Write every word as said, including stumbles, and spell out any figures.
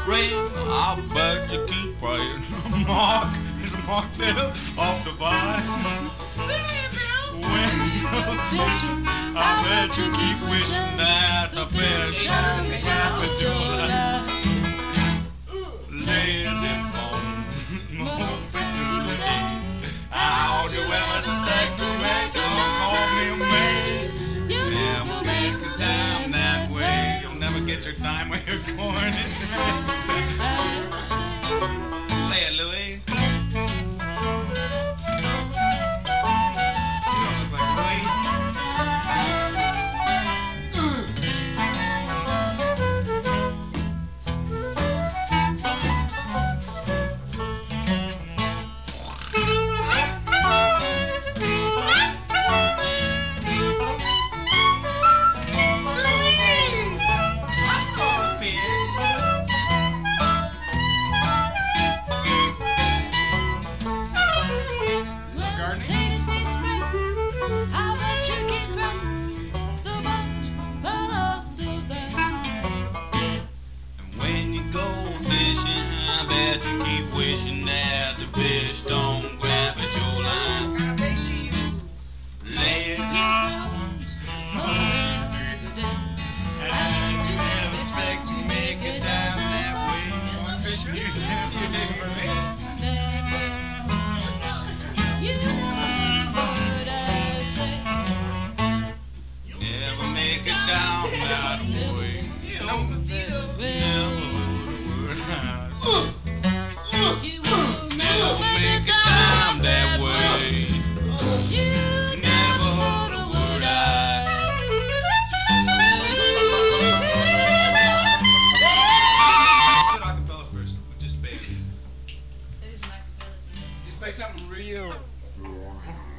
rain, I bet you keep praying. Mark, is Mark there off the vine? When you're fishing, I bet you keep wishing that the fish don't grab with your line. Lazy bone, hoping to the day. How do you ever expect to make your call me a maid? Never make a dime that way. You'll never get your dime when you're corny. Play it, Louis. You don't look like Louis. I bet you keep wishing that the fish don't grab at your line. Lazy bones, moving through the day. And you never expect to make it down that way. One fish, you never did for me. You know what I say. Never make it down that way. You know, never would I say. You will never make it down that way. You never heard a word I said. Let's do an acapella first, with just bass. It is an acapella. Just play something real.